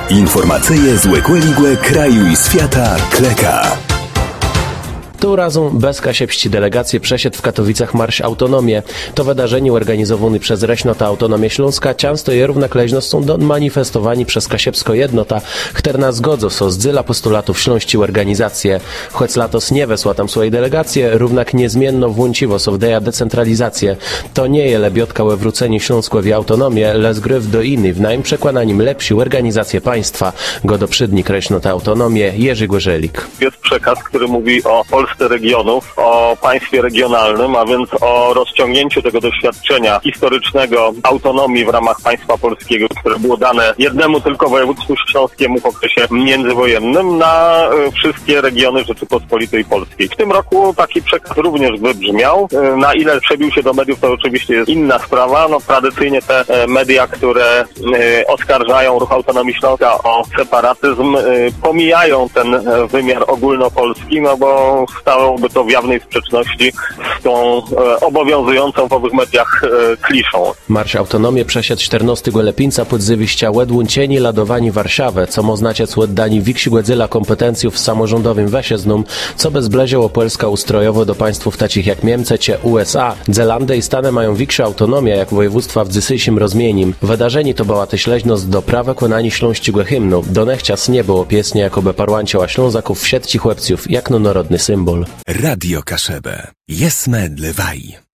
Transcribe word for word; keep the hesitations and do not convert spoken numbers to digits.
Informacyje z Łekłe kraju i świata Kleka. Tym razem bez Kasiepści delegacji przesiedł w Katowicach Marsz Autonomię. To wydarzenie organizowane przez Reśnota Autonomię Śląska często je równak leżnością do manifestowani przez Kasiepsko Jednota, która zgodzą się z dziela postulatów śląści organizacje. Choć latos nie wesła tam swojej delegacje, równak niezmienno włączyło się w deja decentralizację. To nie je lebiotka we wróceniu Śląskowi autonomię, les gryw do innych, w naim przekonaniem lepsi organizację państwa. Go do przydnik Reśnota Autonomię Jerzy Gorzelik. Jest przekaz, który mówi o Polsce regionów, o państwie regionalnym, a więc o rozciągnięciu tego doświadczenia historycznego autonomii w ramach państwa polskiego, które było dane jednemu tylko województwu śląskiemu w okresie międzywojennym na wszystkie regiony Rzeczypospolitej Polskiej. W tym roku taki przekaz również wybrzmiał. Na ile przebił się do mediów, to oczywiście jest inna sprawa. No, tradycyjnie te media, które oskarżają Ruch Autonomii Śląska o separatyzm, pomijają ten wymiar ogólnopolski, no bo stałoby to w jawnej sprzeczności z tą e, obowiązującą w owych mediach e, kliszą. Marsz Autonomię przesiadł czternastego lepinca pod zywiścia łedłuncieni ladowani Warszawę, co ma oznaczać łeddani wiksi głedzyla kompetencjów w samorządowym wesieznom, co bezbleziało Polska ustrojowo do państwów takich jak Niemcy czy U S A. Zelandy i Stany mają większą autonomię jak województwa w dzisiejszym rozmieniem. Wydarzenie to była też leźność do prawa konani śląskiego hymnu. Do nechcias nie było piesnie jakoby parłancioła Ślązaków w siedci chłopców, jak no narodny symbol. Radio Kaszebę. Jesme dlewaj.